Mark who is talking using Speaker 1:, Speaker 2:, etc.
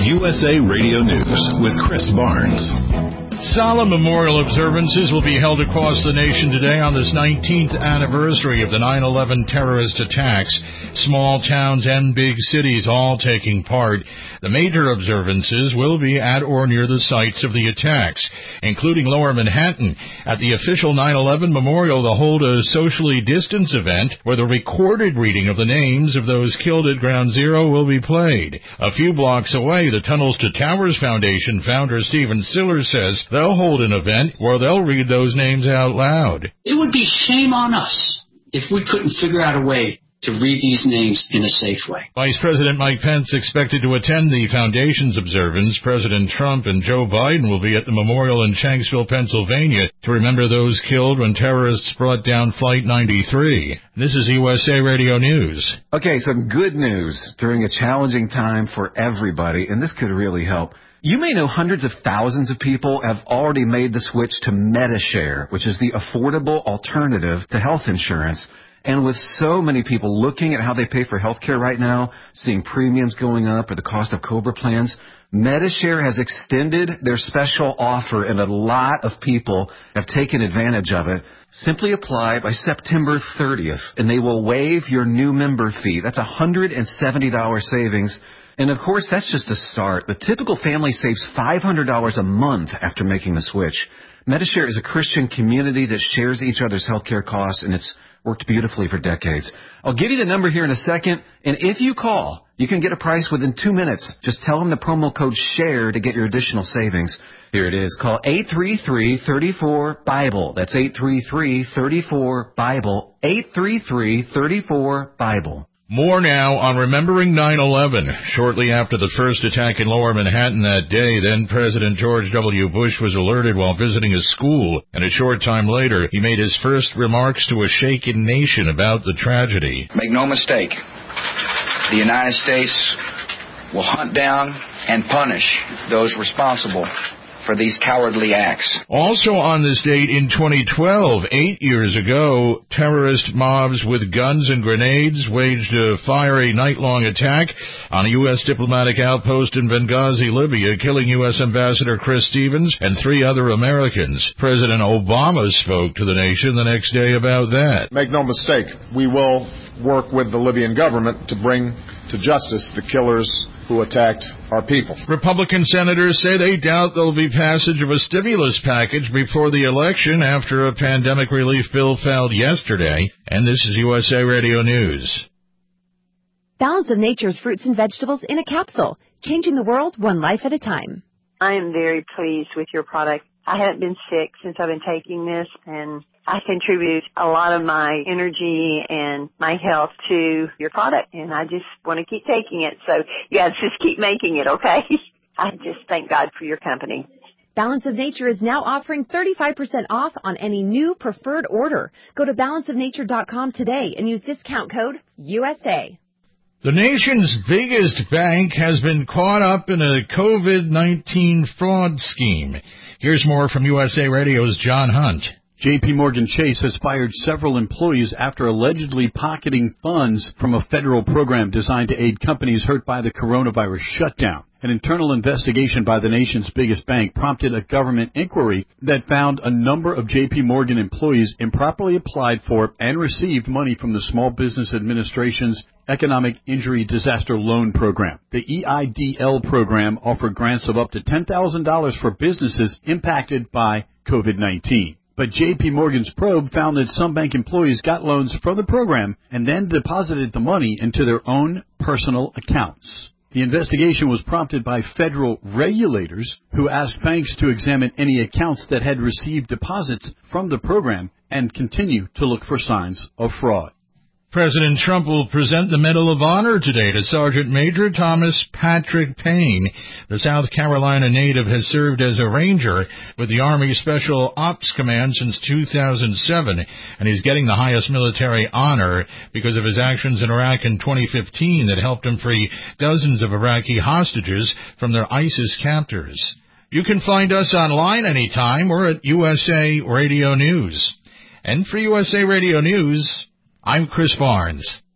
Speaker 1: USA Radio News with Chris Barnes.
Speaker 2: Solemn memorial observances will be held across the nation today on this 19th anniversary of the 9/11 terrorist attacks. Small towns and big cities all taking part. The major observances will be at or near the sites of the attacks, including Lower Manhattan. At the official 9/11 memorial, they'll hold a socially distanced event where the recorded reading of the names of those killed at Ground Zero will be played. A few blocks away, the Tunnels to Towers Foundation founder Stephen Siller says they'll hold an event where they'll read those names out loud.
Speaker 3: It would be shame on us if we couldn't figure out a way to read these names in a safe way.
Speaker 2: Vice President Mike Pence expected to attend the foundation's observance. President Trump and Joe Biden will be at the memorial in Shanksville, Pennsylvania, to remember those killed when terrorists brought down Flight 93. This is USA Radio News.
Speaker 4: Okay, some good news during a challenging time for everybody, and this could really help. You may know hundreds of thousands of people have already made the switch to Medi-Share, which is the affordable alternative to health insurance. And with so many people looking at how they pay for health care right now, seeing premiums going up or the cost of COBRA plans, Medi-Share has extended their special offer, and a lot of people have taken advantage of it. Simply apply by September 30th, and they will waive your new member fee. That's $170 savings. And, of course, that's just a start. The typical family saves $500 a month after making the switch. Medi-Share is a Christian community that shares each other's health care costs, and it's worked beautifully for decades. I'll give you the number here in a second, and if you call, you can get a price within 2 minutes. Just tell them the promo code SHARE to get your additional savings. Here it is. Call 833-34-BIBLE. That's 833-34-BIBLE. 833-34-BIBLE.
Speaker 2: More now on remembering 9/11. Shortly after the first attack in Lower Manhattan that day, then President George W. Bush was alerted while visiting a school, and a short time later, he made his first remarks to a shaken nation about the tragedy.
Speaker 5: Make no mistake, the United States will hunt down and punish those responsible for these cowardly acts.
Speaker 2: Also on this date in 2012, 8 years ago, terrorist mobs with guns and grenades waged a fiery night-long attack on a U.S. diplomatic outpost in Benghazi, Libya, killing U.S. Ambassador Chris Stevens and 3 other Americans. President Obama spoke to the nation the next day about that.
Speaker 6: Make no mistake, we will work with the Libyan government to bring to justice the killers who attacked our people.
Speaker 2: Republican senators say they doubt there'll be passage of a stimulus package before the election after a pandemic relief bill failed yesterday. And this is USA Radio News.
Speaker 7: Balance of Nature's fruits and vegetables in a capsule, changing the world one life at a time.
Speaker 8: I am very pleased with your product. I haven't been sick since I've been taking this, and I contribute a lot of my energy and my health to your product, and I just want to keep taking it. So you guys just keep making it, okay? I just thank God for your company.
Speaker 7: Balance of Nature is now offering 35% off on any new preferred order. Go to balanceofnature.com today and use discount code USA.
Speaker 2: The nation's biggest bank has been caught up in a COVID-19 fraud scheme. Here's more from USA Radio's John Hunt.
Speaker 9: J.P. Morgan Chase has fired several employees after allegedly pocketing funds from a federal program designed to aid companies hurt by the coronavirus shutdown. An internal investigation by the nation's biggest bank prompted a government inquiry that found a number of J.P. Morgan employees improperly applied for and received money from the Small Business Administration's Economic Injury Disaster Loan Program. The EIDL program offered grants of up to $10,000 for businesses impacted by COVID-19. But J.P. Morgan's probe found that some bank employees got loans from the program and then deposited the money into their own personal accounts. The investigation was prompted by federal regulators who asked banks to examine any accounts that had received deposits from the program and continue to look for signs of fraud.
Speaker 2: President Trump will present the Medal of Honor today to Sergeant Major Thomas Patrick Payne. The South Carolina native has served as a ranger with the Army Special Ops Command since 2007, and he's getting the highest military honor because of his actions in Iraq in 2015 that helped him free dozens of Iraqi hostages from their ISIS captors. You can find us online anytime or at USA Radio News. And for USA Radio News, I'm Chris Barnes.